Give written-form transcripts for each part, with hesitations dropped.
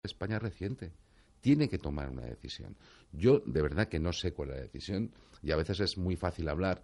España reciente. Tiene que tomar una decisión. Yo de verdad que no sé cuál es la decisión y a veces es muy fácil hablar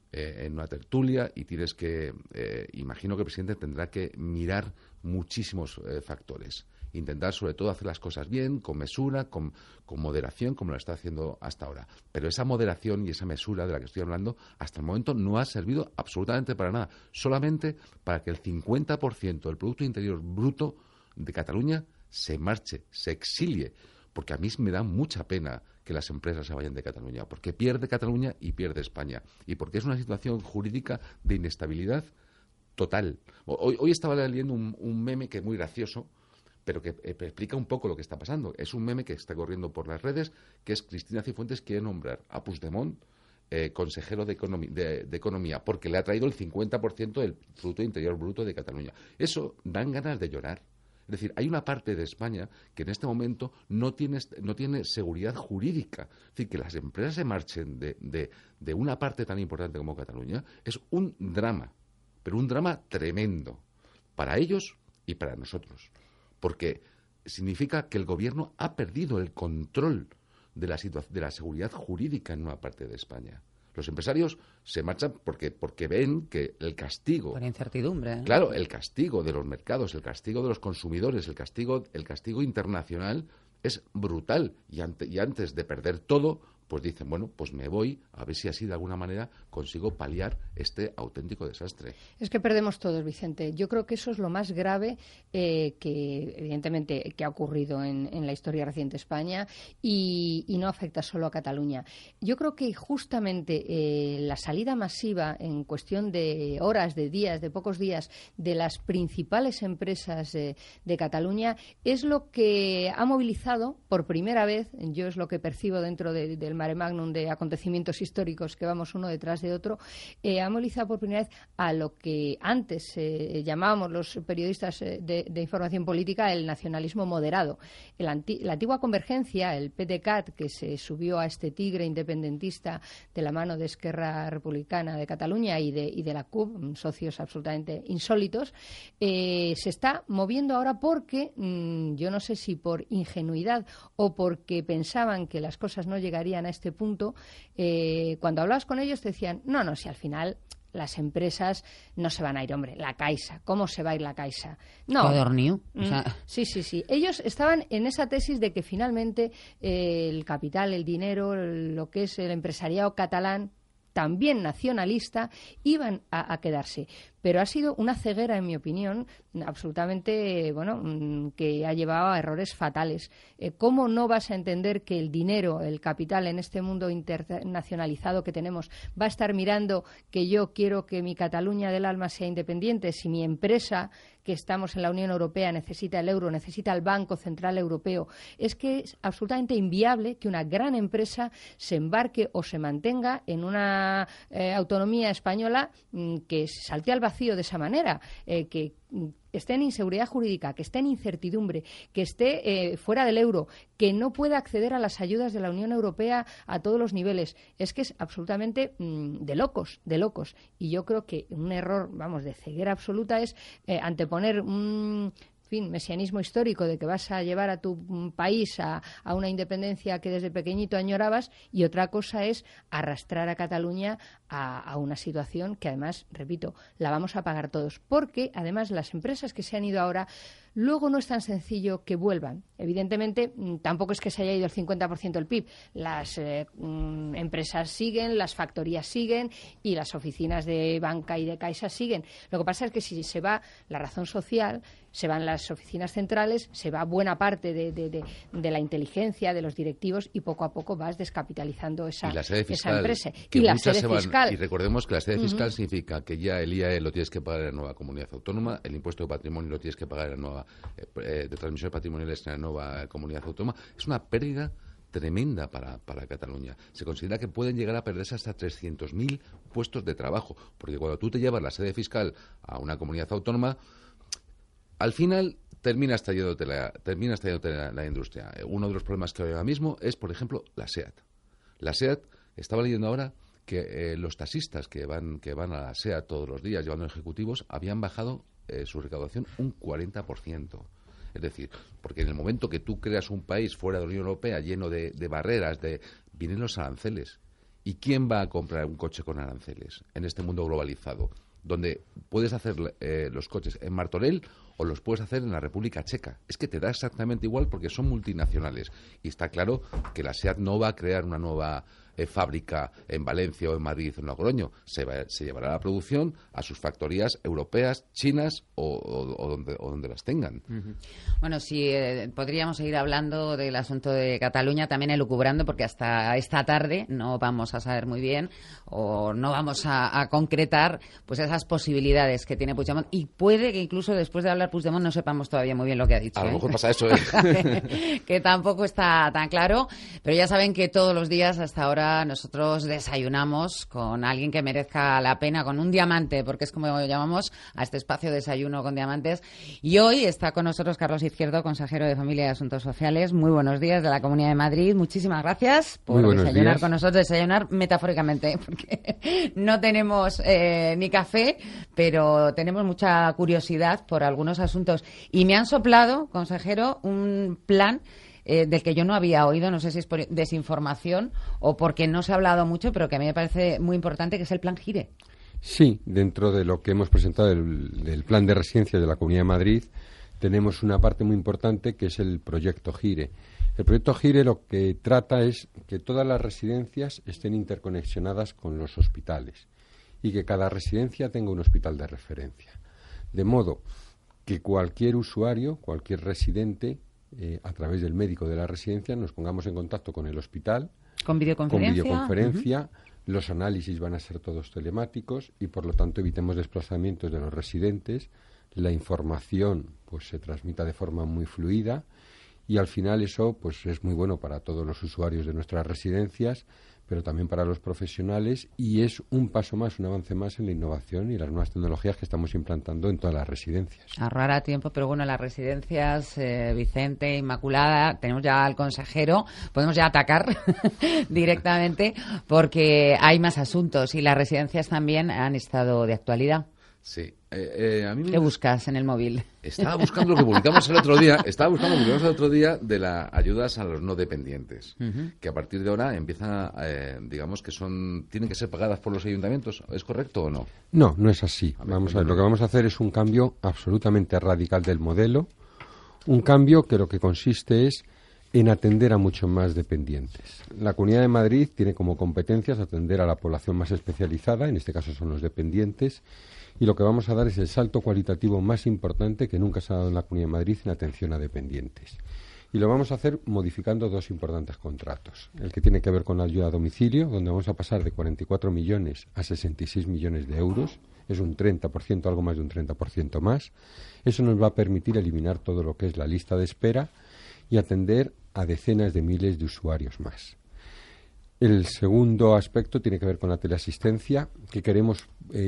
en una tertulia y tienes que, imagino que el presidente tendrá que mirar muchísimos factores. Intentar sobre todo hacer las cosas bien, con mesura, con moderación, como lo está haciendo hasta ahora. Pero esa moderación y esa mesura de la que estoy hablando, hasta el momento no ha servido absolutamente para nada. Solamente para que el 50% del Producto Interior Bruto de Cataluña se marche, se exilie. Porque a mí me da mucha pena que las empresas se vayan de Cataluña, porque pierde Cataluña y pierde España, y porque es una situación jurídica de inestabilidad total. Hoy estaba leyendo un meme que es muy gracioso, pero que explica un poco lo que está pasando. Es un meme que está corriendo por las redes, que es Cristina Cifuentes quiere nombrar a Puigdemont consejero de Economía, porque le ha traído el 50% del Producto Interior Bruto de Cataluña. Eso dan ganas de llorar. Es decir, hay una parte de España que en este momento no tiene seguridad jurídica. Es decir, que las empresas se marchen de una parte tan importante como Cataluña es un drama, pero un drama tremendo para ellos y para nosotros. Porque significa que el gobierno ha perdido el control de la seguridad jurídica en una parte de España. Los empresarios se marchan porque ven que el castigo... Por incertidumbre, ¿eh? Claro, el castigo de los mercados, el castigo de los consumidores, el castigo internacional es brutal. Y antes de perder todo, pues dicen, bueno, pues me voy a ver si así de alguna manera consigo paliar este auténtico desastre. Es que perdemos todos, Vicente. Yo creo que eso es lo más grave que, evidentemente, que ha ocurrido en la historia reciente de España y no afecta solo a Cataluña. Yo creo que justamente la salida masiva en cuestión de horas, de días, de pocos días, de las principales empresas de Cataluña es lo que ha movilizado por primera vez, yo es lo que percibo dentro del mare magnum de acontecimientos históricos que vamos uno detrás de otro, ha movilizado por primera vez a lo que antes llamábamos los periodistas de información política el nacionalismo moderado. La antigua Convergencia, el PDeCAT, que se subió a este tigre independentista de la mano de Esquerra Republicana de Cataluña y de la CUP, socios absolutamente insólitos, se está moviendo ahora porque, yo no sé si por ingenuidad o porque pensaban que las cosas no llegarían a este punto, cuando hablabas con ellos te decían, no, si al final las empresas no se van a ir, hombre, la Caixa, ¿cómo se va a ir la Caixa? No. Codorniu. Sí. Ellos estaban en esa tesis de que finalmente el capital, el dinero, lo que es el empresariado catalán, también nacionalista, iban a quedarse. Pero ha sido una ceguera, en mi opinión, absolutamente, que ha llevado a errores fatales. ¿Cómo no vas a entender que el dinero, el capital en este mundo internacionalizado que tenemos va a estar mirando que yo quiero que mi Cataluña del alma sea independiente si mi empresa, que estamos en la Unión Europea, necesita el euro, necesita el Banco Central Europeo? Es que es absolutamente inviable que una gran empresa se embarque o se mantenga en una autonomía española que salte al vacío de esa manera, que esté en inseguridad jurídica, que esté en incertidumbre, que esté fuera del euro, que no pueda acceder a las ayudas de la Unión Europea a todos los niveles. Es que es absolutamente de locos. Y yo creo que un error, de ceguera absoluta es anteponer un mesianismo histórico de que vas a llevar a tu país a una independencia que desde pequeñito añorabas, y otra cosa es arrastrar a Cataluña a una situación que además, repito, la vamos a pagar todos, porque además las empresas que se han ido ahora luego no es tan sencillo que vuelvan. Evidentemente, tampoco es que se haya ido el 50% del PIB. Las empresas siguen, las factorías siguen y las oficinas de banca y de Caixa siguen. Lo que pasa es que si se va la razón social, se van las oficinas centrales, se va buena parte de la inteligencia, de los directivos, y poco a poco vas descapitalizando esa empresa. Y la sede fiscal. Y recordemos que la sede fiscal significa que ya el IAE lo tienes que pagar en la nueva comunidad autónoma, el impuesto de patrimonio lo tienes que pagar en la nueva de transmisiones patrimoniales en la nueva comunidad autónoma. Es una pérdida tremenda para Cataluña. Se considera que pueden llegar a perderse hasta 300.000 puestos de trabajo, porque cuando tú te llevas la sede fiscal a una comunidad autónoma, al final termina estallándote la industria. Uno de los problemas que hay ahora mismo es, por ejemplo, la SEAT. La SEAT, estaba leyendo ahora que los taxistas que van a la SEAT todos los días llevando ejecutivos habían bajado su recaudación un 40%. Es decir, porque en el momento que tú creas un país fuera de la Unión Europea lleno de barreras, vienen los aranceles. ¿Y quién va a comprar un coche con aranceles en este mundo globalizado? Donde puedes hacer los coches en Martorell o los puedes hacer en la República Checa. Es que te da exactamente igual porque son multinacionales. Y está claro que la SEAT no va a crear una nueva fábrica en Valencia o en Madrid o en Logroño. Se llevará la producción a sus factorías europeas, chinas o donde las tengan. Uh-huh. Bueno, sí, podríamos seguir hablando del asunto de Cataluña, también elucubrando, porque hasta esta tarde no vamos a saber muy bien o no vamos a concretar pues esas posibilidades que tiene Puigdemont, y puede que incluso después de hablar Puigdemont no sepamos todavía muy bien lo que ha dicho. A lo mejor pasa eso, que tampoco está tan claro, pero ya saben que todos los días hasta ahora nosotros desayunamos con alguien que merezca la pena, con un diamante, porque es como llamamos a este espacio, Desayuno con Diamantes. Y hoy está con nosotros Carlos Izquierdo, consejero de Familia y Asuntos Sociales. Muy buenos días, de la Comunidad de Madrid. Muchísimas gracias por desayunar con nosotros, desayunar metafóricamente, porque no tenemos ni café, pero tenemos mucha curiosidad por algunos asuntos. Y me han soplado, consejero, un plan del que yo no había oído, no sé si es por desinformación o porque no se ha hablado mucho, pero que a mí me parece muy importante, que es el Plan Gire. Sí, dentro de lo que hemos presentado del Plan de Residencias de la Comunidad de Madrid, tenemos una parte muy importante que es el Proyecto Gire. El Proyecto Gire lo que trata es que todas las residencias estén interconexionadas con los hospitales y que cada residencia tenga un hospital de referencia. De modo que cualquier usuario, cualquier residente, a través del médico de la residencia, nos pongamos en contacto con el hospital. ¿Con videoconferencia? Uh-huh. Los análisis van a ser todos telemáticos y, por lo tanto, evitemos desplazamientos de los residentes. La información pues se transmita de forma muy fluida y, al final, eso pues es muy bueno para todos los usuarios de nuestras residencias, pero también para los profesionales, y es un paso más, un avance más en la innovación y las nuevas tecnologías que estamos implantando en todas las residencias. Ahorrará tiempo, pero bueno, las residencias, Vicente, Inmaculada, tenemos ya al consejero, podemos ya atacar directamente, porque hay más asuntos y las residencias también han estado de actualidad. Sí. A mí ¿Qué buscas en el móvil? Estaba buscando lo que publicamos el otro día de las ayudas a los no dependientes, uh-huh, que a partir de ahora empiezan, digamos que tienen que ser pagadas por los ayuntamientos. ¿Es correcto o no? No, no es así. Vamos a ver, lo que vamos a hacer es un cambio absolutamente radical del modelo, un cambio que lo que consiste es en atender a muchos más dependientes. La Comunidad de Madrid tiene como competencias atender a la población más especializada, en este caso son los dependientes, y lo que vamos a dar es el salto cualitativo más importante que nunca se ha dado en la Comunidad de Madrid en atención a dependientes. Y lo vamos a hacer modificando dos importantes contratos. El que tiene que ver con la ayuda a domicilio, donde vamos a pasar de 44 millones a 66 millones de euros. Es un 30%, algo más de un 30% más. Eso nos va a permitir eliminar todo lo que es la lista de espera y atender a decenas de miles de usuarios más. El segundo aspecto tiene que ver con la teleasistencia, que queremos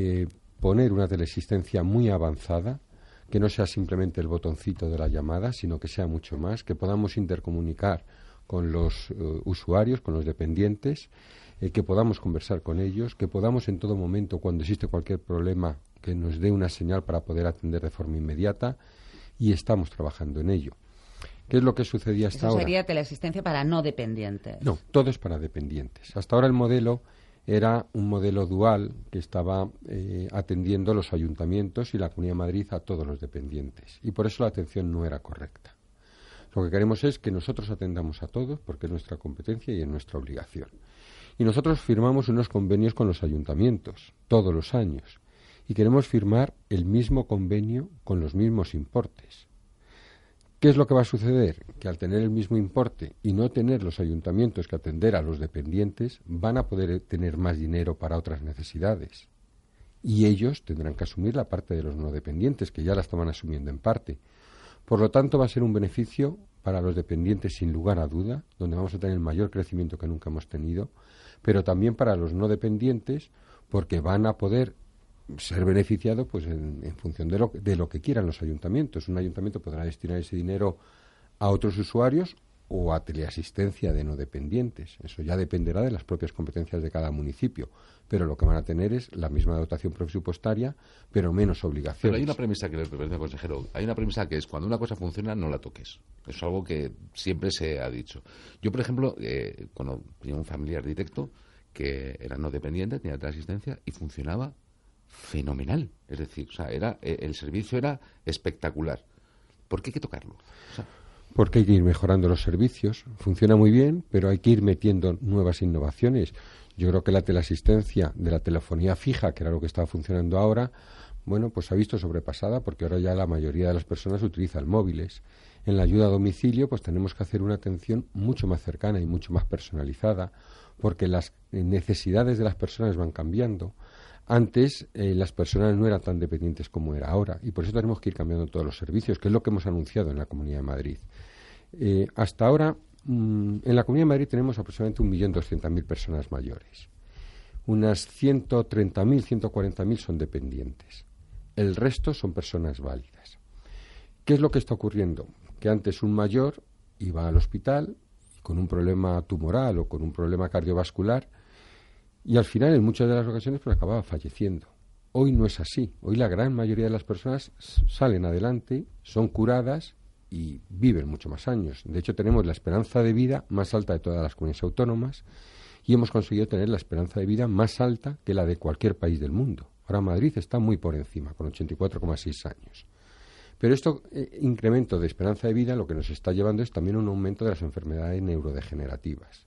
poner una teleasistencia muy avanzada, que no sea simplemente el botoncito de la llamada, sino que sea mucho más, que podamos intercomunicar con los usuarios, con los dependientes, que podamos conversar con ellos, que podamos en todo momento, cuando existe cualquier problema, que nos dé una señal para poder atender de forma inmediata, y estamos trabajando en ello. ¿Qué es lo que sucedía hasta ahora? Eso sería teleasistencia para no dependientes. No, todo es para dependientes. Hasta ahora el modelo era un modelo dual que estaba atendiendo los ayuntamientos y la Comunidad de Madrid a todos los dependientes. Y por eso la atención no era correcta. Lo que queremos es que nosotros atendamos a todos, porque es nuestra competencia y es nuestra obligación. Y nosotros firmamos unos convenios con los ayuntamientos todos los años. Y queremos firmar el mismo convenio con los mismos importes. ¿Qué es lo que va a suceder? Que al tener el mismo importe y no tener los ayuntamientos que atender a los dependientes, van a poder tener más dinero para otras necesidades. Y ellos tendrán que asumir la parte de los no dependientes, que ya la estaban asumiendo en parte. Por lo tanto, va a ser un beneficio para los dependientes sin lugar a duda, donde vamos a tener el mayor crecimiento que nunca hemos tenido, pero también para los no dependientes, porque van a poder ser beneficiado pues en función de lo que quieran los ayuntamientos. Un ayuntamiento podrá destinar ese dinero a otros usuarios o a teleasistencia de no dependientes. Eso ya dependerá de las propias competencias de cada municipio, pero lo que van a tener es la misma dotación presupuestaria, pero menos obligaciones. Pero hay una premisa que les permite, consejero, hay una premisa que es cuando una cosa funciona no la toques. Eso es algo que siempre se ha dicho. Yo, por ejemplo, cuando tenía un familiar directo que era no dependiente, tenía teleasistencia y funcionaba fenomenal. Es decir, o sea, el servicio era espectacular. ¿Por qué hay que tocarlo? O sea, porque hay que ir mejorando los servicios. Funciona muy bien, pero hay que ir metiendo nuevas innovaciones. Yo creo que la teleasistencia de la telefonía fija, que era lo que estaba funcionando ahora, bueno, pues se ha visto sobrepasada porque ahora ya la mayoría de las personas utilizan móviles. En la ayuda a domicilio, pues tenemos que hacer una atención mucho más cercana y mucho más personalizada, porque las necesidades de las personas van cambiando. Antes las personas no eran tan dependientes como era ahora y por eso tenemos que ir cambiando todos los servicios, que es lo que hemos anunciado en la Comunidad de Madrid. Hasta ahora, en la Comunidad de Madrid tenemos aproximadamente 1.200.000 personas mayores. Unas 130.000, 140.000 son dependientes. El resto son personas válidas. ¿Qué es lo que está ocurriendo? Que antes un mayor iba al hospital con un problema tumoral o con un problema cardiovascular y al final, en muchas de las ocasiones, pues acababa falleciendo. Hoy no es así. Hoy la gran mayoría de las personas salen adelante, son curadas y viven mucho más años. De hecho, tenemos la esperanza de vida más alta de todas las comunidades autónomas y hemos conseguido tener la esperanza de vida más alta que la de cualquier país del mundo. Ahora Madrid está muy por encima, con 84,6 años. Pero este incremento de esperanza de vida lo que nos está llevando es también un aumento de las enfermedades neurodegenerativas.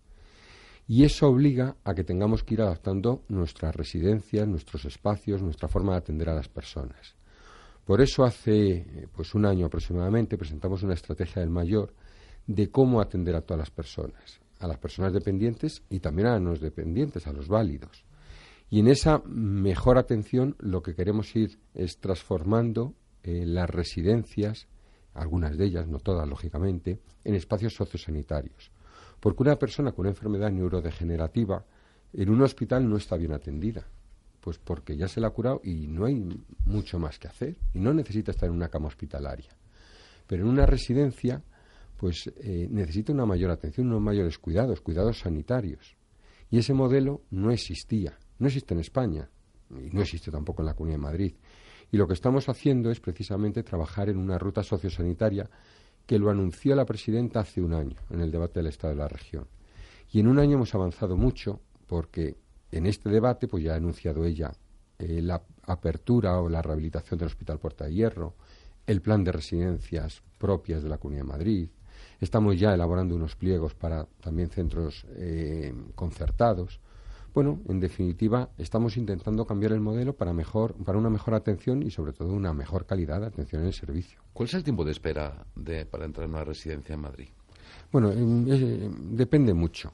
Y eso obliga a que tengamos que ir adaptando nuestras residencias, nuestros espacios, nuestra forma de atender a las personas. Por eso hace pues un año aproximadamente presentamos una estrategia del mayor de cómo atender a todas las personas dependientes y también a los dependientes, a los válidos. Y en esa mejor atención lo que queremos ir es transformando las residencias, algunas de ellas, no todas lógicamente, en espacios sociosanitarios. Porque una persona con una enfermedad neurodegenerativa en un hospital no está bien atendida, pues porque ya se la ha curado y no hay mucho más que hacer y no necesita estar en una cama hospitalaria. Pero en una residencia, pues necesita una mayor atención, unos mayores cuidados sanitarios. Y ese modelo no existía, no existe en España y no existe tampoco en la Comunidad de Madrid. Y lo que estamos haciendo es precisamente trabajar en una ruta sociosanitaria que lo anunció la presidenta hace un año en el debate del Estado de la Región. Y en un año hemos avanzado mucho porque en este debate pues ya ha anunciado ella la apertura o la rehabilitación del Hospital Puerta de Hierro, el plan de residencias propias de la Comunidad de Madrid. Estamos ya elaborando unos pliegos para también centros concertados. Bueno, en definitiva, estamos intentando cambiar el modelo para una mejor atención y, sobre todo, una mejor calidad de atención en el servicio. ¿Cuál es el tiempo de espera para entrar en una residencia en Madrid? Bueno, depende mucho,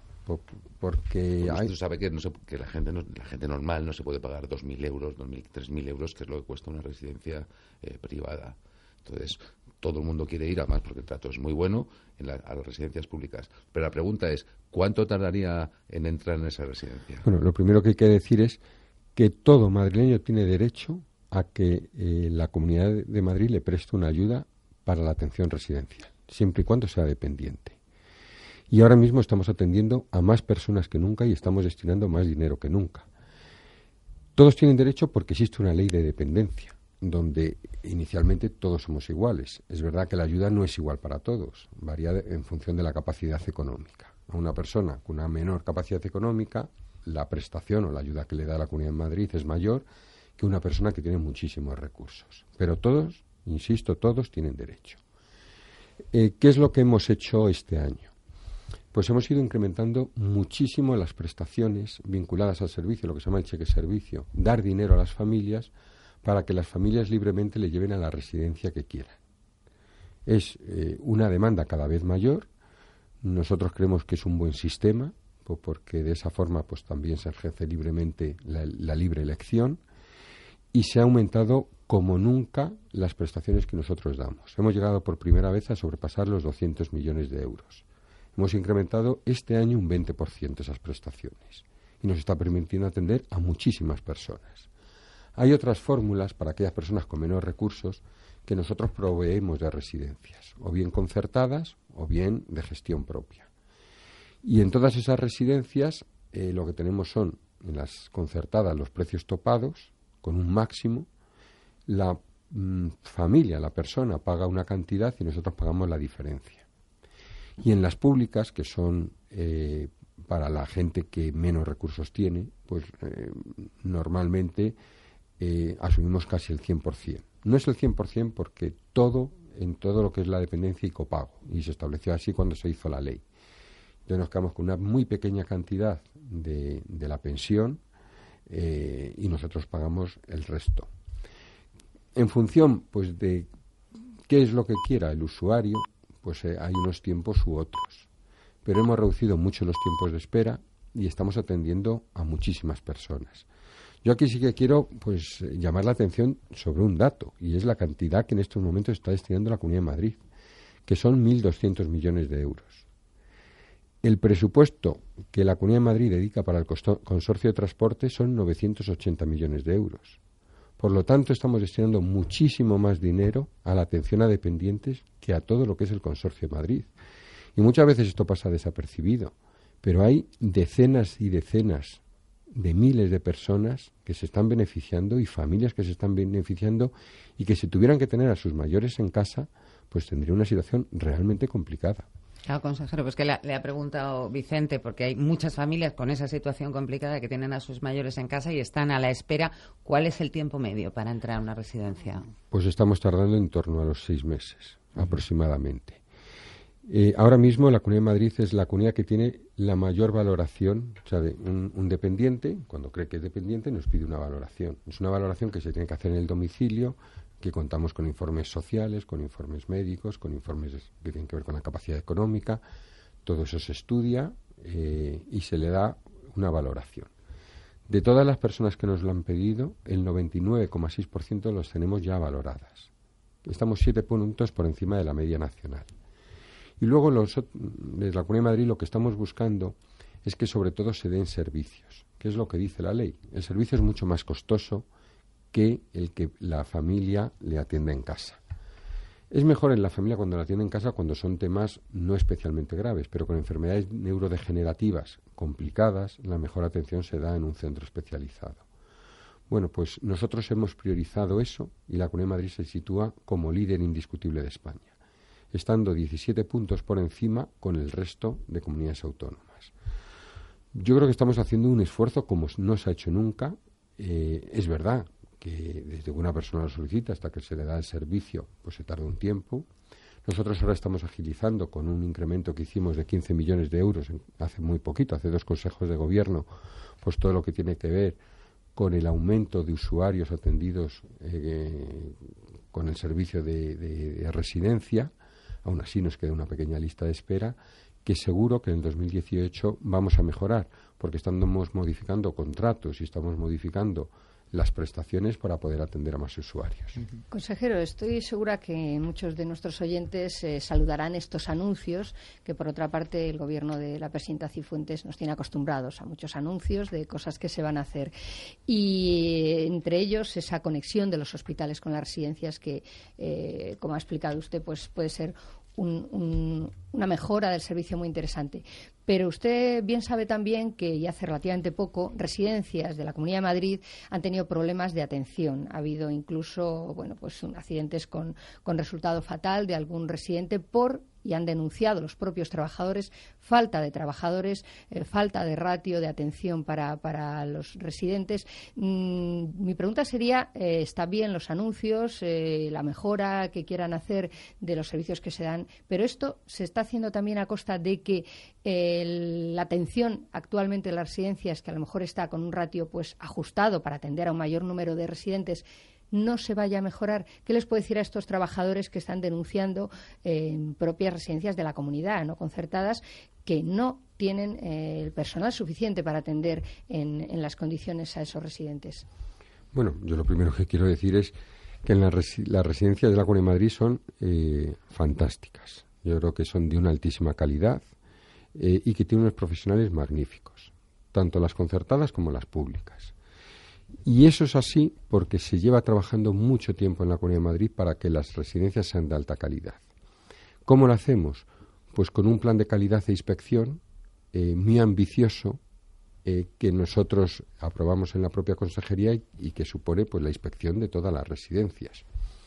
porque usted sabe que, que la gente normal no se puede pagar 2.000 euros, 3.000 euros, que es lo que cuesta una residencia privada. Entonces, todo el mundo quiere ir, además, porque el trato es muy bueno, a las residencias públicas. Pero la pregunta es, ¿cuánto tardaría en entrar en esa residencia? Bueno, lo primero que hay que decir es que todo madrileño tiene derecho a que la Comunidad de Madrid le preste una ayuda para la atención residencial, siempre y cuando sea dependiente. Y ahora mismo estamos atendiendo a más personas que nunca y estamos destinando más dinero que nunca. Todos tienen derecho porque existe una ley de dependencia, donde inicialmente todos somos iguales. Es verdad que la ayuda no es igual para todos, varía en función de la capacidad económica. A una persona con una menor capacidad económica, la prestación o la ayuda que le da la Comunidad de Madrid es mayor que una persona que tiene muchísimos recursos. Pero todos, insisto, todos tienen derecho. ¿Qué es lo que hemos hecho este año? Pues hemos ido incrementando muchísimo las prestaciones vinculadas al servicio, lo que se llama el cheque servicio, dar dinero a las familias para que las familias libremente le lleven a la residencia que quieran. Es una demanda cada vez mayor. Nosotros creemos que es un buen sistema, porque de esa forma pues también se ejerce libremente la libre elección y se ha aumentado como nunca las prestaciones que nosotros damos. Hemos llegado por primera vez a sobrepasar los 200 millones de euros. Hemos incrementado este año un 20% esas prestaciones y nos está permitiendo atender a muchísimas personas. Hay otras fórmulas para aquellas personas con menos recursos que nosotros proveemos de residencias, o bien concertadas o bien de gestión propia. Y en todas esas residencias lo que tenemos son, en las concertadas, los precios topados, con un máximo. La familia, la persona, paga una cantidad y nosotros pagamos la diferencia. Y en las públicas, que son para la gente que menos recursos tiene, pues normalmente asumimos casi el 100%. No es el 100% porque en todo lo que es la dependencia y copago, y se estableció así cuando se hizo la ley. Entonces nos quedamos con una muy pequeña cantidad de la pensión y nosotros pagamos el resto. En función, pues, de qué es lo que quiera el usuario, pues hay unos tiempos u otros. Pero hemos reducido mucho los tiempos de espera y estamos atendiendo a muchísimas personas. Yo aquí sí que quiero, pues, llamar la atención sobre un dato, y es la cantidad que en estos momentos está destinando la Comunidad de Madrid, que son 1.200 millones de euros. El presupuesto que la Comunidad de Madrid dedica para el consorcio de transporte son 980 millones de euros. Por lo tanto, estamos destinando muchísimo más dinero a la atención a dependientes que a todo lo que es el consorcio de Madrid. Y muchas veces esto pasa desapercibido, pero hay decenas y decenas de miles de personas que se están beneficiando y familias que se están beneficiando y que si tuvieran que tener a sus mayores en casa, pues tendría una situación realmente complicada. Claro, consejero, pues que le ha preguntado Vicente, porque hay muchas familias con esa situación complicada que tienen a sus mayores en casa y están a la espera. ¿Cuál es el tiempo medio para entrar a una residencia? Pues estamos tardando en torno a los 6 meses, aproximadamente. Ahora mismo la Comunidad de Madrid es la comunidad que tiene la mayor valoración. O sea, un dependiente, cuando cree que es dependiente, nos pide una valoración. Es una valoración que se tiene que hacer en el domicilio, que contamos con informes sociales, con informes médicos, con informes que tienen que ver con la capacidad económica. Todo eso se estudia y se le da una valoración. De todas las personas que nos lo han pedido, el 99,6% los tenemos ya valoradas. Estamos 7 puntos por encima de la media nacional. Y luego, desde la Comunidad de Madrid, lo que estamos buscando es que sobre todo se den servicios, que es lo que dice la ley. El servicio es mucho más costoso que el que la familia le atienda en casa. Es mejor en la familia cuando la atiende en casa cuando son temas no especialmente graves, pero con enfermedades neurodegenerativas complicadas, la mejor atención se da en un centro especializado. Bueno, pues nosotros hemos priorizado eso y la Comunidad de Madrid se sitúa como líder indiscutible de España, estando 17 puntos por encima con el resto de comunidades autónomas. Yo creo que estamos haciendo un esfuerzo como no se ha hecho nunca. Es verdad que desde que una persona lo solicita hasta que se le da el servicio, pues se tarda un tiempo. Nosotros ahora estamos agilizando con un incremento que hicimos de 15 millones de euros hace muy poquito, hace 2 consejos de gobierno, pues todo lo que tiene que ver con el aumento de usuarios atendidos con el servicio de residencia. Aún así nos queda una pequeña lista de espera que seguro que en el 2018 vamos a mejorar, porque estamos modificando contratos y estamos modificando las prestaciones para poder atender a más usuarios. Consejero, estoy segura que muchos de nuestros oyentes saludarán estos anuncios, que por otra parte el gobierno de la presidenta Cifuentes nos tiene acostumbrados a muchos anuncios de cosas que se van a hacer. Y entre ellos esa conexión de los hospitales con las residencias que, como ha explicado usted, pues puede ser una mejora del servicio muy interesante. Pero usted bien sabe también que, y hace relativamente poco, residencias de la Comunidad de Madrid han tenido problemas de atención. Ha habido incluso, pues accidentes con resultado fatal de algún residente y han denunciado los propios trabajadores falta de trabajadores, falta de ratio de atención para los residentes. Mi pregunta sería, está bien los anuncios, la mejora que quieran hacer de los servicios que se dan, pero esto se está haciendo también a costa de que la atención actualmente en las residencias, que a lo mejor está con un ratio pues ajustado para atender a un mayor número de residentes, no se vaya a mejorar. ¿Qué les puede decir a estos trabajadores que están denunciando en propias residencias de la comunidad, no concertadas, que no tienen el personal suficiente para atender en las condiciones a esos residentes? Bueno, yo lo primero que quiero decir es que las residencias de la Comunidad de Madrid son fantásticas. Yo creo que son de una altísima calidad y que tienen unos profesionales magníficos, tanto las concertadas como las públicas. Y eso es así porque se lleva trabajando mucho tiempo en la Comunidad de Madrid para que las residencias sean de alta calidad. ¿Cómo lo hacemos? Pues con un plan de calidad e inspección muy ambicioso que nosotros aprobamos en la propia consejería y que supone pues la inspección de todas las residencias.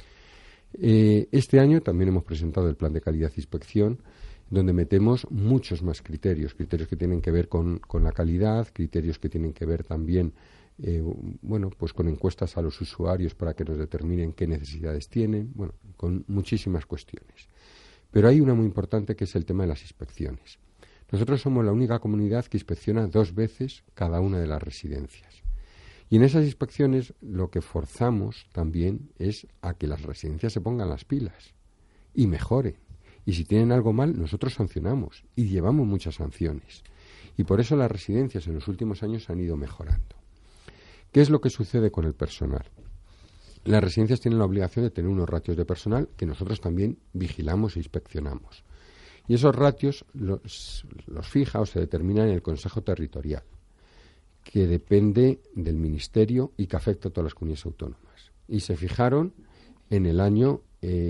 Este año también hemos presentado el plan de calidad e inspección, donde metemos muchos más criterios que tienen que ver con la calidad, criterios que tienen que ver también pues con encuestas a los usuarios para que nos determinen qué necesidades tienen, con muchísimas cuestiones. Pero hay una muy importante que es el tema de las inspecciones. Nosotros somos la única comunidad que inspecciona 2 veces cada una de las residencias. Y en esas inspecciones lo que forzamos también es a que las residencias se pongan las pilas y mejoren. Y si tienen algo mal, nosotros sancionamos y llevamos muchas sanciones. Y por eso las residencias en los últimos años han ido mejorando. ¿Qué es lo que sucede con el personal? Las residencias tienen la obligación de tener unos ratios de personal que nosotros también vigilamos e inspeccionamos. Y esos ratios los fija o se determinan en el Consejo Territorial, que depende del Ministerio y que afecta a todas las comunidades autónomas. Y se fijaron en el año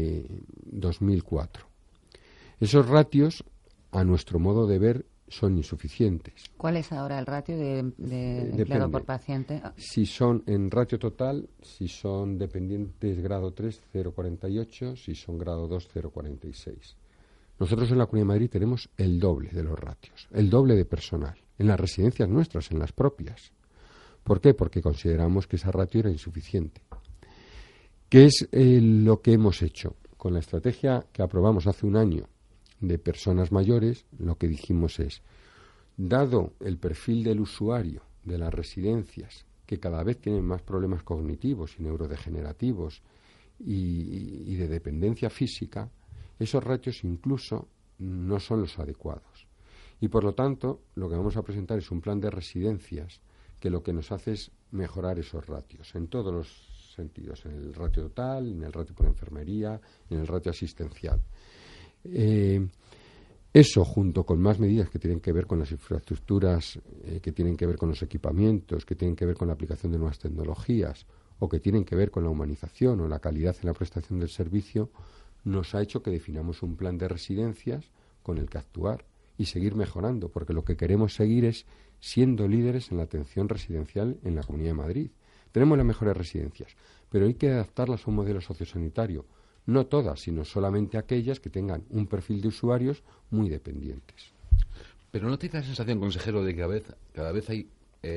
2004. Esos ratios, a nuestro modo de ver, son insuficientes. ¿Cuál es ahora el ratio de empleado por paciente? Si son en ratio total, si son dependientes grado 3, 0,48, si son grado 2, 0,46. Nosotros en la Comunidad de Madrid tenemos el doble de los ratios, el doble de personal, en las residencias nuestras, en las propias. ¿Por qué? Porque consideramos que esa ratio era insuficiente. ¿Qué es lo que hemos hecho? Con la estrategia que aprobamos hace un año de personas mayores, lo que dijimos es, dado el perfil del usuario de las residencias, que cada vez tienen más problemas cognitivos y neurodegenerativos y de dependencia física, esos ratios incluso no son los adecuados. Y por lo tanto, lo que vamos a presentar es un plan de residencias que lo que nos hace es mejorar esos ratios en todos los sentidos, en el ratio total, en el ratio por enfermería, en el ratio asistencial. Eso, junto con más medidas que tienen que ver con las infraestructuras, que tienen que ver con los equipamientos, que tienen que ver con la aplicación de nuevas tecnologías o que tienen que ver con la humanización o la calidad en la prestación del servicio, nos ha hecho que definamos un plan de residencias con el que actuar y seguir mejorando, porque lo que queremos seguir es siendo líderes en la atención residencial en la Comunidad de Madrid. Tenemos las mejores residencias, pero hay que adaptarlas a un modelo sociosanitario. No todas, sino solamente aquellas que tengan un perfil de usuarios muy dependientes. Pero ¿no tiene la sensación, consejero, de que cada vez hay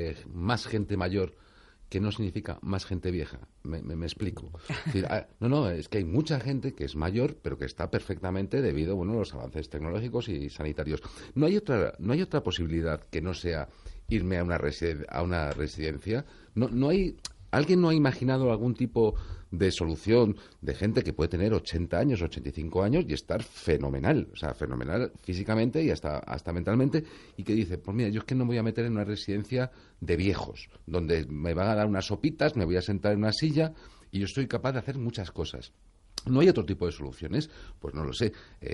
más gente mayor, que no significa más gente vieja? Me explico. Es decir, es que hay mucha gente que es mayor, pero que está perfectamente debido a los avances tecnológicos y sanitarios. ¿No hay otra posibilidad que no sea irme a una residencia? ¿Alguien no ha imaginado algún tipo de solución de gente que puede tener 80 años, 85 años y estar fenomenal, o sea, fenomenal físicamente y hasta mentalmente, y que dice, pues mira, yo es que no me voy a meter en una residencia de viejos, donde me van a dar unas sopitas, me voy a sentar en una silla y yo estoy capaz de hacer muchas cosas? ¿No hay otro tipo de soluciones? Pues no lo sé.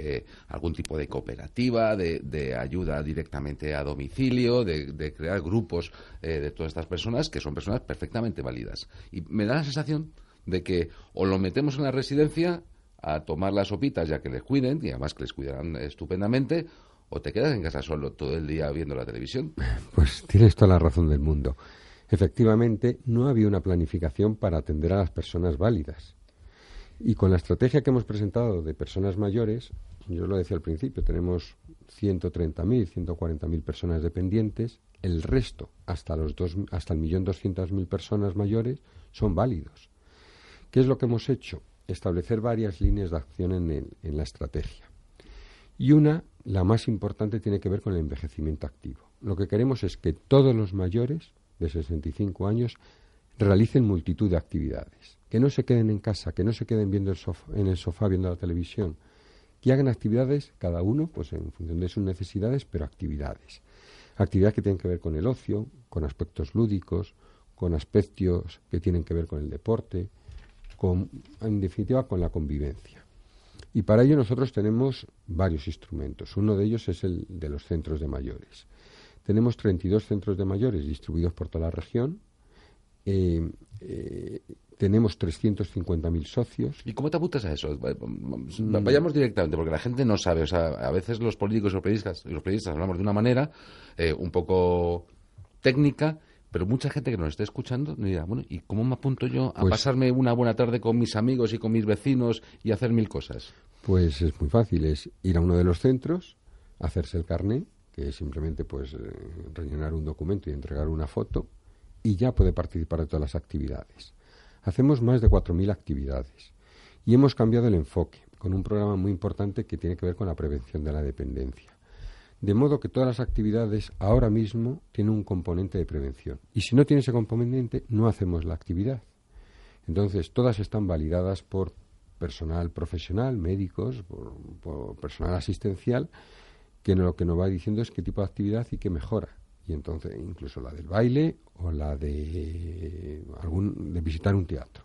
Algún tipo de cooperativa, de ayuda directamente a domicilio, de crear grupos de todas estas personas, que son personas perfectamente válidas. Y me da la sensación de que o lo metemos en la residencia a tomar las sopitas ya que les cuiden, y además que les cuidarán estupendamente, o te quedas en casa solo todo el día viendo la televisión. Pues tienes toda la razón del mundo. Efectivamente, no había una planificación para atender a las personas válidas. Y con la estrategia que hemos presentado de personas mayores, yo lo decía al principio, tenemos 130.000, 140.000 personas dependientes, el resto, hasta el 1.200.000 personas mayores, son válidos. ¿Qué es lo que hemos hecho? Establecer varias líneas de acción en la estrategia. Y la más importante, tiene que ver con el envejecimiento activo. Lo que queremos es que todos los mayores de 65 años realicen multitud de actividades, que no se queden en casa, que no se queden en el sofá viendo la televisión, que hagan actividades cada uno pues en función de sus necesidades, pero actividades que tienen que ver con el ocio, con aspectos lúdicos, con aspectos que tienen que ver con el deporte, en definitiva con la convivencia. Y para ello nosotros tenemos varios instrumentos. Uno de ellos es el de los centros de mayores. Tenemos 32 centros de mayores distribuidos por toda la región, tenemos 350.000 socios. ¿Y cómo te apuntas a eso? Vayamos directamente, porque la gente no sabe. O sea, a veces los políticos y los periodistas hablamos de una manera un poco técnica, pero mucha gente que nos esté escuchando me dirá, bueno, ¿y cómo me apunto yo a pasarme una buena tarde con mis amigos y con mis vecinos y hacer 1000 cosas? Pues es muy fácil, es ir a uno de los centros, hacerse el carné, que es simplemente pues rellenar un documento y entregar una foto, y ya puede participar de todas las actividades. Hacemos más de 4.000 actividades y hemos cambiado el enfoque con un programa muy importante que tiene que ver con la prevención de la dependencia. De modo que todas las actividades ahora mismo tienen un componente de prevención. Y si no tiene ese componente, no hacemos la actividad. Entonces, todas están validadas por personal profesional, médicos, por personal asistencial, que lo que nos va diciendo es qué tipo de actividad y qué mejora. Y entonces, incluso la del baile o la de visitar un teatro.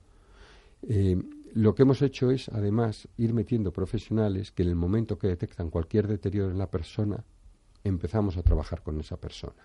Lo que hemos hecho es, además, ir metiendo profesionales que en el momento que detectan cualquier deterioro en la persona, empezamos a trabajar con esa persona.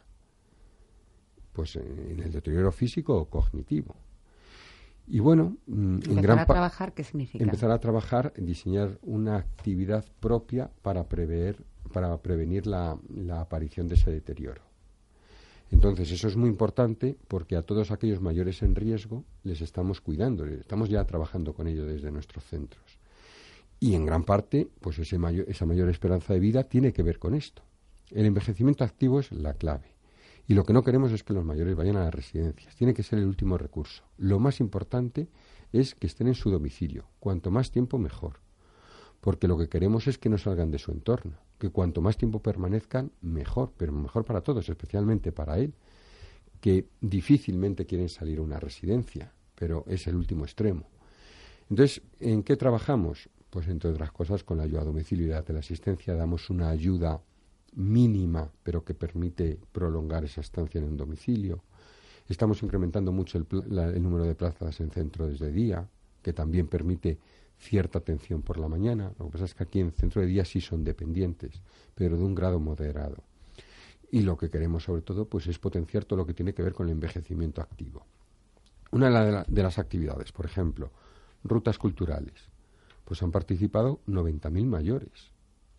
Pues en el deterioro físico o cognitivo. Y bueno, ¿empezar a trabajar qué significa? Empezar a trabajar, diseñar una actividad propia para prevenir la aparición de ese deterioro. Entonces, eso es muy importante porque a todos aquellos mayores en riesgo les estamos cuidando, estamos ya trabajando con ellos desde nuestros centros. Y en gran parte, pues esa mayor esperanza de vida tiene que ver con esto. El envejecimiento activo es la clave. Y lo que no queremos es que los mayores vayan a las residencias. Tiene que ser el último recurso. Lo más importante es que estén en su domicilio. Cuanto más tiempo, mejor. Porque lo que queremos es que no salgan de su entorno, que cuanto más tiempo permanezcan, mejor, pero mejor para todos, especialmente para él, que difícilmente quieren salir a una residencia, pero es el último extremo. Entonces, ¿en qué trabajamos? Pues entre otras cosas con la ayuda a domicilio y la teleasistencia damos una ayuda mínima, pero que permite prolongar esa estancia en un domicilio. Estamos incrementando mucho el número de plazas en centros de día, que también permite cierta atención por la mañana. Lo que pasa es que aquí en centro de día sí son dependientes, pero de un grado moderado. Y lo que queremos sobre todo pues es potenciar todo lo que tiene que ver con el envejecimiento activo. Una de las actividades, por ejemplo, rutas culturales, pues han participado 90.000 mayores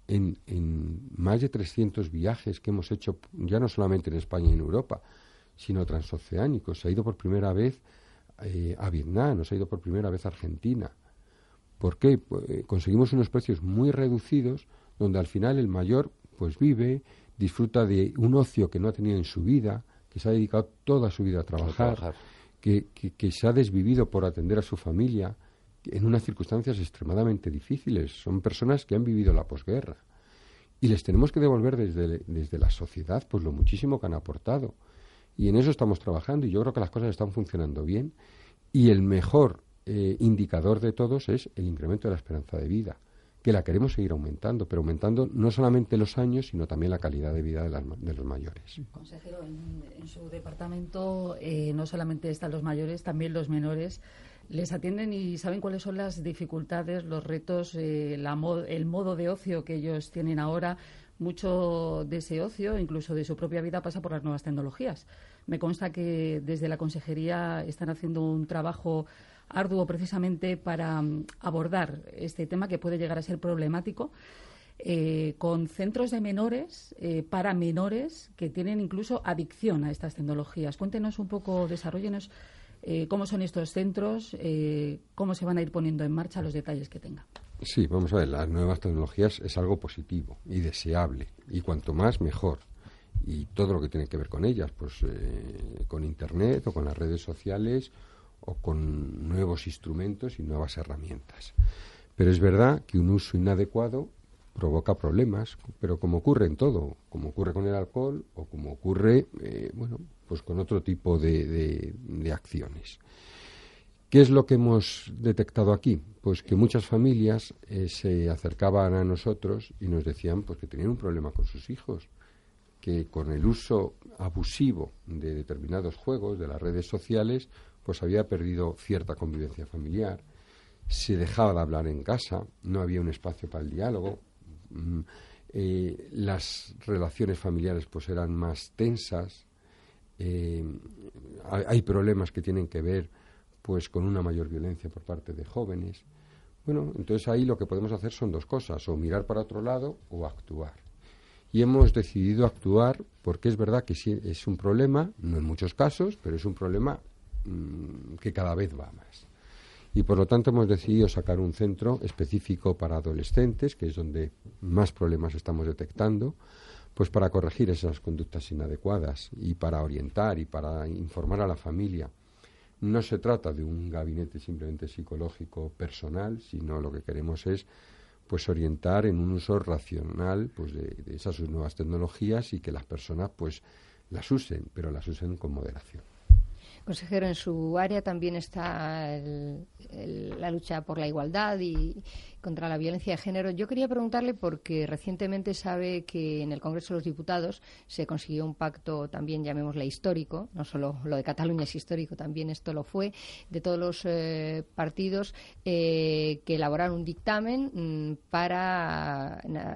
en más de 300 viajes que hemos hecho ya no solamente en España y en Europa, sino transoceánicos. Se ha ido por primera vez a Vietnam, se ha ido por primera vez a Argentina. ¿Por qué? Pues, conseguimos unos precios muy reducidos donde al final el mayor pues vive, disfruta de un ocio que no ha tenido en su vida, que se ha dedicado toda su vida a trabajar. Que se ha desvivido por atender a su familia en unas circunstancias extremadamente difíciles. Son personas que han vivido la posguerra y les tenemos que devolver desde la sociedad pues lo muchísimo que han aportado. Y en eso estamos trabajando y yo creo que las cosas están funcionando bien. Y el mejor indicador de todos es el incremento de la esperanza de vida, que la queremos seguir aumentando, pero aumentando no solamente los años, sino también la calidad de vida de los mayores. Consejero, en su departamento no solamente están los mayores, también los menores. ¿Les atienden y saben cuáles son las dificultades, los retos, el modo de ocio que ellos tienen ahora? Mucho de ese ocio, incluso de su propia vida, pasa por las nuevas tecnologías. Me consta que desde la consejería están haciendo un trabajo arduo precisamente para abordar este tema que puede llegar a ser problemático, con centros de menores, para menores que tienen incluso adicción a estas tecnologías. Cuéntenos un poco, desarróllenos cómo son estos centros, cómo se van a ir poniendo en marcha, los detalles que tenga. Sí, vamos a ver, las nuevas tecnologías es algo positivo y deseable, y cuanto más mejor. Y todo lo que tiene que ver con ellas, pues con Internet o con las redes sociales o con nuevos instrumentos y nuevas herramientas. Pero es verdad que un uso inadecuado provoca problemas, pero como ocurre en todo, como ocurre con el alcohol o como ocurre, pues con otro tipo de acciones. ¿Qué es lo que hemos detectado aquí? Pues que muchas familias se acercaban a nosotros y nos decían pues que tenían un problema con sus hijos, que con el uso abusivo de determinados juegos, de las redes sociales, pues había perdido cierta convivencia familiar, se dejaba de hablar en casa, no había un espacio para el diálogo, las relaciones familiares pues eran más tensas, hay problemas que tienen que ver pues con una mayor violencia por parte de jóvenes. Bueno, entonces ahí lo que podemos hacer son dos cosas, o mirar para otro lado o actuar. Y hemos decidido actuar porque es verdad que sí es un problema, no en muchos casos, pero es un problema que cada vez va más. Y por lo tanto hemos decidido sacar un centro específico para adolescentes, que es donde más problemas estamos detectando, pues para corregir esas conductas inadecuadas y para orientar y para informar a la familia. No se trata de un gabinete simplemente psicológico personal, sino lo que queremos es pues orientar en un uso racional pues de esas nuevas tecnologías y que las personas pues las usen, pero las usen con moderación. Consejero, en su área también está la lucha por la igualdad y contra la violencia de género. Yo quería preguntarle, porque recientemente sabe que en el Congreso de los Diputados se consiguió un pacto también, llamémosle histórico, no solo lo de Cataluña es histórico, también esto lo fue, de todos los partidos que elaboraron un dictamen para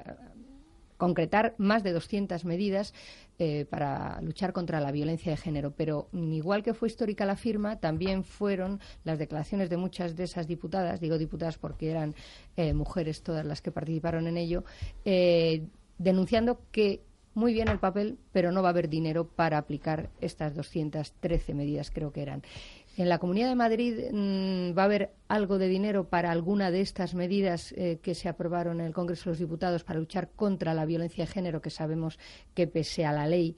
concretar más de 200 medidas para luchar contra la violencia de género. Pero igual que fue histórica la firma, también fueron las declaraciones de muchas de esas diputadas, digo diputadas porque eran mujeres todas las que participaron en ello, denunciando que muy bien el papel, pero no va a haber dinero para aplicar estas 213 medidas, creo que eran. ¿En la Comunidad de Madrid va a haber algo de dinero para alguna de estas medidas que se aprobaron en el Congreso de los Diputados para luchar contra la violencia de género, que sabemos que pese a la ley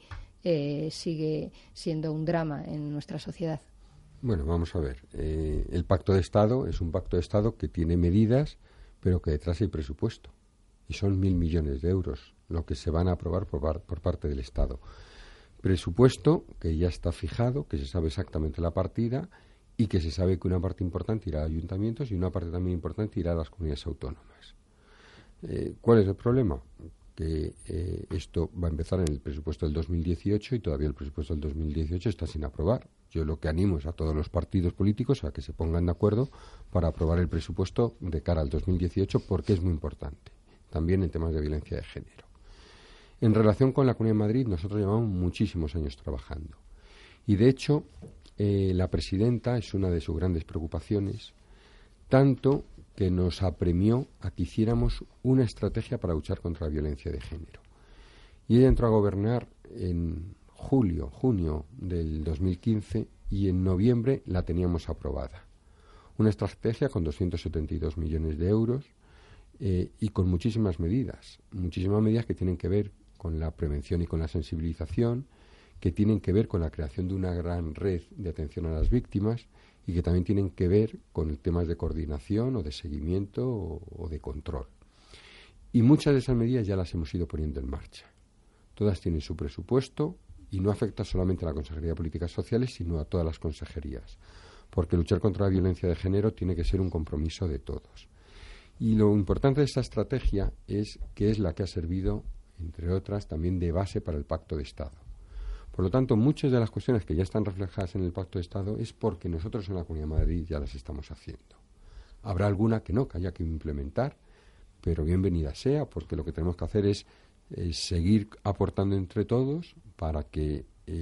sigue siendo un drama en nuestra sociedad? Bueno, vamos a ver. El Pacto de Estado es un Pacto de Estado que tiene medidas, pero que detrás hay presupuesto. Y son 1.000 millones de euros lo que se van a aprobar por parte del Estado. Presupuesto que ya está fijado, que se sabe exactamente la partida y que se sabe que una parte importante irá a ayuntamientos y una parte también importante irá a las comunidades autónomas. ¿Cuál es el problema? Que esto va a empezar en el presupuesto del 2018 y todavía el presupuesto del 2018 está sin aprobar. Yo lo que animo es a todos los partidos políticos a que se pongan de acuerdo para aprobar el presupuesto de cara al 2018 porque es muy importante, también en temas de violencia de género. En relación con la Comunidad de Madrid, nosotros llevamos muchísimos años trabajando. Y, de hecho, la presidenta es una de sus grandes preocupaciones, tanto que nos apremió a que hiciéramos una estrategia para luchar contra la violencia de género. Y ella entró a gobernar en junio del 2015 y en noviembre la teníamos aprobada. Una estrategia con 272 millones de euros y con muchísimas medidas que tienen que ver con la prevención y con la sensibilización, que tienen que ver con la creación de una gran red de atención a las víctimas y que también tienen que ver con temas de coordinación o de seguimiento o de control. Y muchas de esas medidas ya las hemos ido poniendo en marcha. Todas tienen su presupuesto y no afecta solamente a la Consejería de Políticas Sociales, sino a todas las consejerías, porque luchar contra la violencia de género tiene que ser un compromiso de todos. Y lo importante de esta estrategia es que es la que ha servido, entre otras, también de base para el Pacto de Estado. Por lo tanto, muchas de las cuestiones que ya están reflejadas en el Pacto de Estado es porque nosotros en la Comunidad de Madrid ya las estamos haciendo. Habrá alguna que no, que haya que implementar, pero bienvenida sea, porque lo que tenemos que hacer es seguir aportando entre todos para que,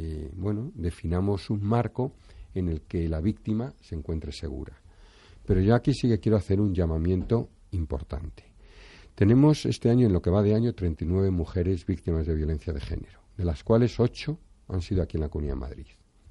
definamos un marco en el que la víctima se encuentre segura. Pero yo aquí sí que quiero hacer un llamamiento importante. Tenemos este año, en lo que va de año, 39 mujeres víctimas de violencia de género, de las cuales 8 han sido aquí en la Comunidad de Madrid.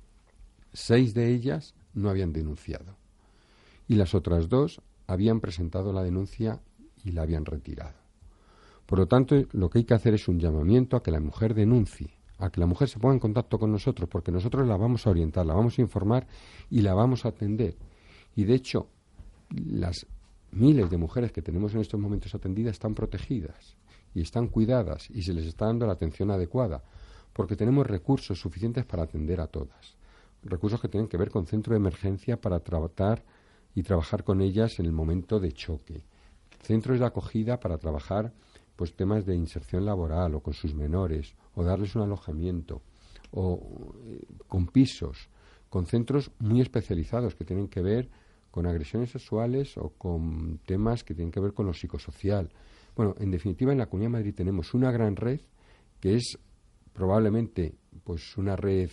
6 de ellas no habían denunciado y las otras 2 habían presentado la denuncia y la habían retirado. Por lo tanto, lo que hay que hacer es un llamamiento a que la mujer denuncie, a que la mujer se ponga en contacto con nosotros, porque nosotros la vamos a orientar, la vamos a informar y la vamos a atender. Y de hecho, las miles de mujeres que tenemos en estos momentos atendidas están protegidas y están cuidadas y se les está dando la atención adecuada, porque tenemos recursos suficientes para atender a todas. Recursos que tienen que ver con centro de emergencia para tratar y trabajar con ellas en el momento de choque. Centros de acogida para trabajar pues temas de inserción laboral o con sus menores, o darles un alojamiento, o con pisos, con centros muy especializados que tienen que ver con agresiones sexuales o con temas que tienen que ver con lo psicosocial. Bueno, en definitiva, en la Comunidad de Madrid tenemos una gran red que es probablemente pues una red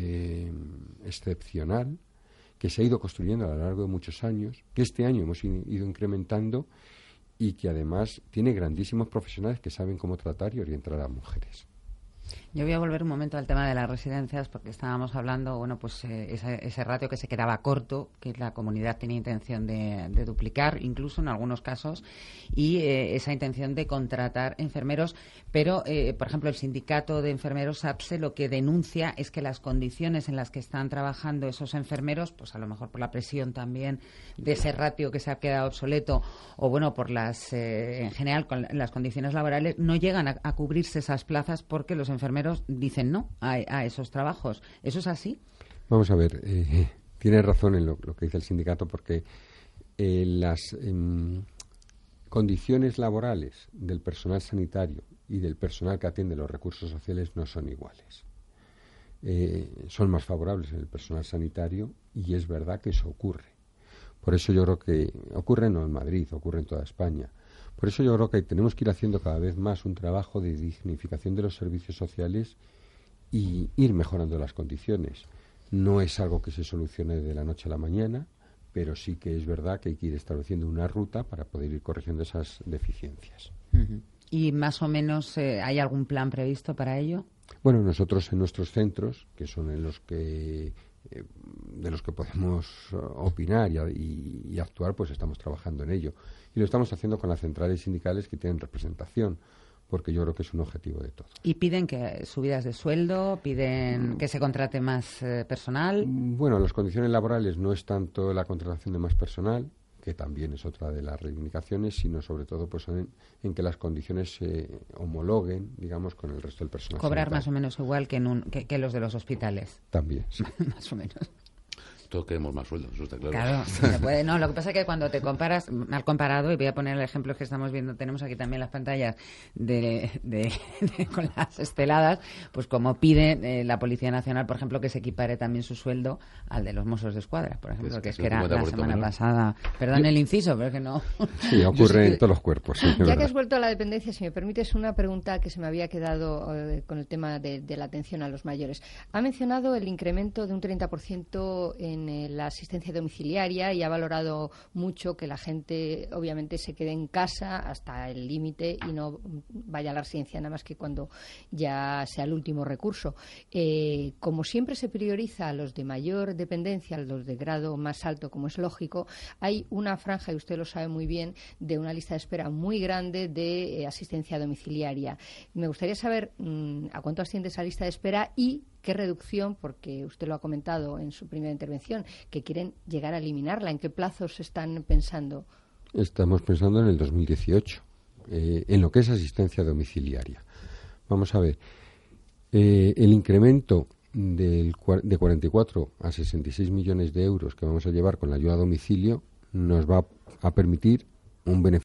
excepcional que se ha ido construyendo a lo largo de muchos años, que este año hemos ido incrementando y que además tiene grandísimos profesionales que saben cómo tratar y orientar a las mujeres. Yo voy a volver un momento al tema de las residencias, porque estábamos hablando, bueno, pues ese ratio que se quedaba corto, que la comunidad tenía intención de duplicar, incluso en algunos casos, y esa intención de contratar enfermeros. Pero, por ejemplo, el sindicato de enfermeros SAPSE lo que denuncia es que las condiciones en las que están trabajando esos enfermeros, pues a lo mejor por la presión también de ese ratio que se ha quedado obsoleto, o bueno, por en general, con las condiciones laborales, no llegan a cubrirse esas plazas porque los enfermeros dicen no a esos trabajos. ¿Eso es así? Vamos a ver, tiene razón en lo que dice el sindicato, porque las condiciones laborales del personal sanitario y del personal que atiende los recursos sociales no son iguales. Son más favorables en el personal sanitario y es verdad que eso ocurre. Por eso yo creo que ocurre no en Madrid, ocurre en toda España. Por eso yo creo que tenemos que ir haciendo cada vez más un trabajo de dignificación de los servicios sociales y ir mejorando las condiciones. No es algo que se solucione de la noche a la mañana, pero sí que es verdad que hay que ir estableciendo una ruta para poder ir corrigiendo esas deficiencias. Uh-huh. ¿Y más o menos hay algún plan previsto para ello? Bueno, nosotros en nuestros centros, que son en los que de los que podemos opinar y actuar, pues estamos trabajando en ello. Y lo estamos haciendo con las centrales sindicales que tienen representación, porque yo creo que es un objetivo de todos. ¿Y piden que subidas de sueldo? ¿Piden que se contrate más personal? Bueno, las condiciones laborales no es tanto la contratación de más personal, que también es otra de las reivindicaciones, sino sobre todo pues en que las condiciones se homologuen, digamos, con el resto del personal. Cobrar sanitario. más o menos igual que los de los hospitales. También, sí. Más o menos. Todos queremos más sueldos, eso está claro. Claro, se puede. No, lo que pasa es que cuando te comparas, mal comparado, y voy a poner el ejemplo que estamos viendo, tenemos aquí también las pantallas con las esteladas, pues como pide la Policía Nacional, por ejemplo, que se equipare también su sueldo al de los Mossos de Escuadra, por ejemplo, que es que era la semana pasada. Perdón el inciso, pero es que no. Sí, ocurre en todos los cuerpos. Sí, ya que has vuelto a la dependencia, si me permites una pregunta que se me había quedado con el tema de la atención a los mayores. Ha mencionado el incremento de un 30% en la asistencia domiciliaria y ha valorado mucho que la gente obviamente se quede en casa hasta el límite y no vaya a la residencia nada más que cuando ya sea el último recurso. Como siempre se prioriza a los de mayor dependencia, a los de grado más alto, como es lógico, hay una franja, y usted lo sabe muy bien, de una lista de espera muy grande de asistencia domiciliaria. Me gustaría saber a cuánto asciende esa lista de espera y qué reducción, porque usted lo ha comentado en su primera intervención, que quieren llegar a eliminarla. ¿En qué plazos están pensando? Estamos pensando en el 2018, en lo que es asistencia domiciliaria. Vamos a ver, el incremento de 44 a 66 millones de euros que vamos a llevar con la ayuda a domicilio nos va a permitir un beneficio